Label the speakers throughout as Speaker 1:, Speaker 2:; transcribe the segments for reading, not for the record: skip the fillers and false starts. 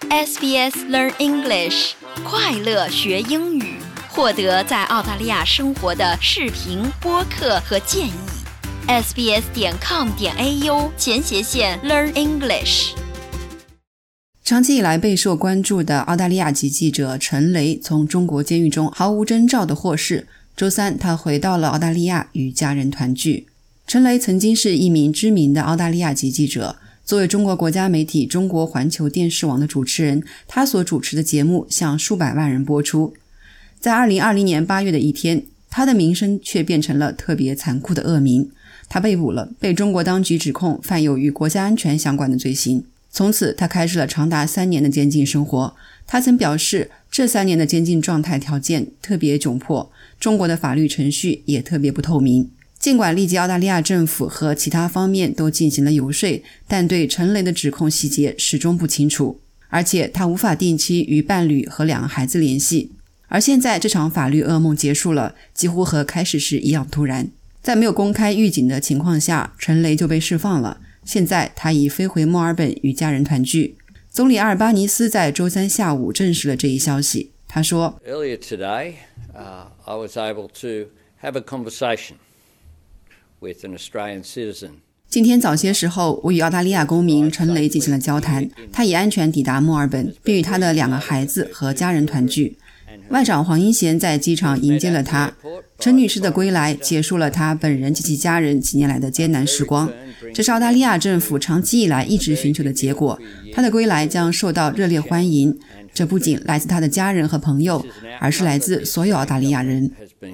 Speaker 1: SBS Learn English， 快乐学英语，获得在澳大利亚生活的视频、播客和建议。sbs.com.au/Learn English。
Speaker 2: 长期以来备受关注的澳大利亚籍记者陈雷从中国监狱中毫无征兆的获释，周三他回到了澳大利亚与家人团聚。陈雷曾经是一名知名的澳大利亚籍记者，作为中国国家媒体中国环球电视网的主持人，他所主持的节目向数百万人播出。在2020年8月的一天，他的名声却变成了特别残酷的恶名，他被捕了，被中国当局指控犯有与国家安全相关的罪行。从此他开始了长达3年的监禁生活。他曾表示，这3年的监禁状态条件特别窘迫，中国的法律程序也特别不透明。尽管立即澳大利亚政府和其他方面都进行了游说，但对陈雷的指控细节始终不清楚，而且他无法定期与伴侣和2个孩子联系。而现在这场法律噩梦结束了，几乎和开始时一样突然。在没有公开预警的情况下，陈雷就被释放了。现在他已飞回墨尔本与家人团聚。总理阿尔巴尼斯在周三下午证实了这一消息。他说
Speaker 3: Earlier today, I was able to have a conversation with an Australian citizen.
Speaker 2: 今天早些时候，我与澳大利亚公民陈雷进行了交谈，他已安全抵达墨尔本，并与他的2个孩子和家人团聚。外长黄英贤在机场迎接了他。陈女士的归来结束了她本人及其家人几年来的艰难时光，这是澳大利亚政府长期以来一直寻求的结果。她的归来将受到热烈欢迎，这不仅来自她的家人和朋友，而是来自所有澳大利亚人。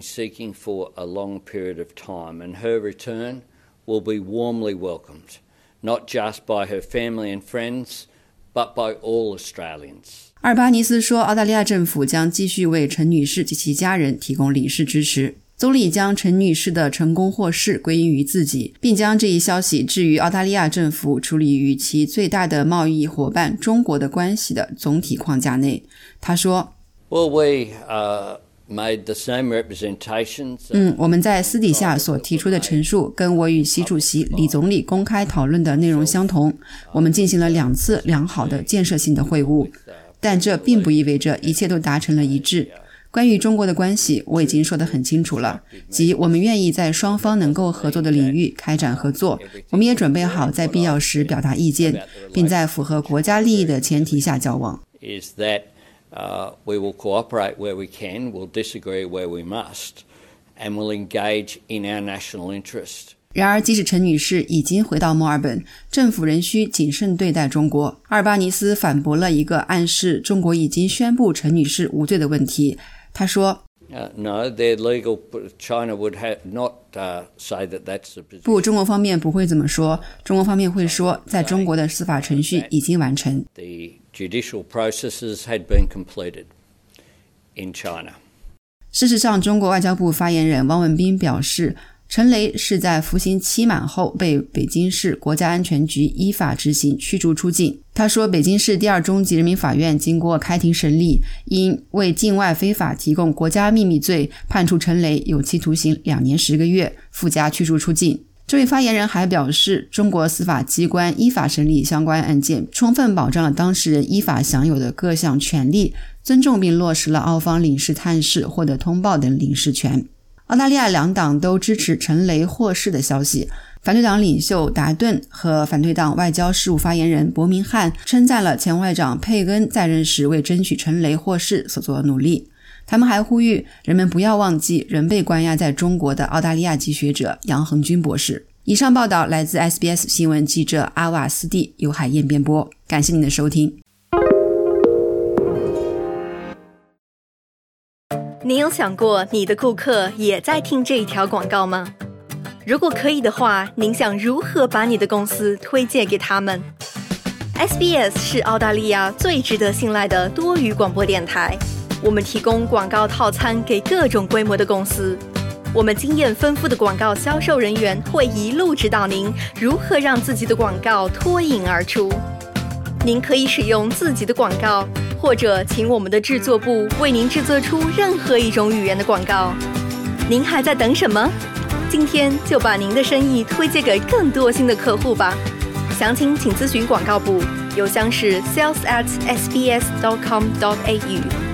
Speaker 3: Will be warmly welcomed, not just by her family and friends, but by all Australians.
Speaker 2: 阿尔巴尼斯说，澳大利亚政府将继续为陈女士及其家人提供领事支持。总理将陈女士的成功获释归因于自己，并将这一消息置于澳大利亚政府处理与其最大的贸易伙伴中国的关系的总体框架内。他说
Speaker 3: Well, we,made the same representations.
Speaker 2: 我们在私底下所提出的陈述跟我与习主席、李总理公开讨论的内容相同。我们进行了2次良好的建设性的会晤，但这并不意味着一切都达成了一致。关于中国的关系，我已经说得很清楚了，即我们愿意在双方能够合作的领域开展合作，我们也准备好在必要时表达意见，并在符合国家利益的前提下交往。
Speaker 3: We will cooperate where we can, we'll disagree where we must, and we'll engage in our national interest.
Speaker 2: 然而，即使陈女士已经回到墨尔本，政府仍需谨慎对待中国。阿尔巴尼斯反驳了一个暗示中国已经宣布陈女士无罪的问题。他说
Speaker 3: No, they're legal. China would not say that that's the position.
Speaker 2: 不，中国方面不会这么说。中国方面会说，在中国的司法程序已经完成。
Speaker 3: The judicial processes had been completed in China.
Speaker 2: 事实上，中国外交部发言人汪文斌表示，陈雷是在服刑期满后被北京市国家安全局依法执行驱逐出境。他说，北京市第2中级人民法院经过开庭审理，因为境外非法提供国家秘密罪，判处陈雷有期徒刑2年10个月，附加驱逐出境。这位发言人还表示，中国司法机关依法审理相关案件，充分保障了当事人依法享有的各项权利，尊重并落实了澳方领事探视或者通报等领事权。澳大利亚2党都支持陈雷获释的消息。反对党领袖达顿和反对党外交事务发言人伯明翰称赞了前外长佩恩在任时为争取陈雷获释所做的努力。他们还呼吁人们不要忘记仍被关押在中国的澳大利亚籍学者杨恒军博士。以上报道来自 SBS 新闻记者阿瓦斯蒂，由海燕编播。感谢您的收听。
Speaker 1: 你有想过你的顾客也在听这一条广告吗？如果可以的话，您想如何把你的公司推荐给他们？ SBS 是澳大利亚最值得信赖的多语广播电台，我们提供广告套餐给各种规模的公司。我们经验丰富的广告销售人员会一路指导您如何让自己的广告脱颖而出。您可以使用自己的广告，或者请我们的制作部为您制作出任何一种语言的广告。您还在等什么？今天就把您的生意推荐给更多新的客户吧。详情请咨询广告部邮箱是 sales@sbs.com.au。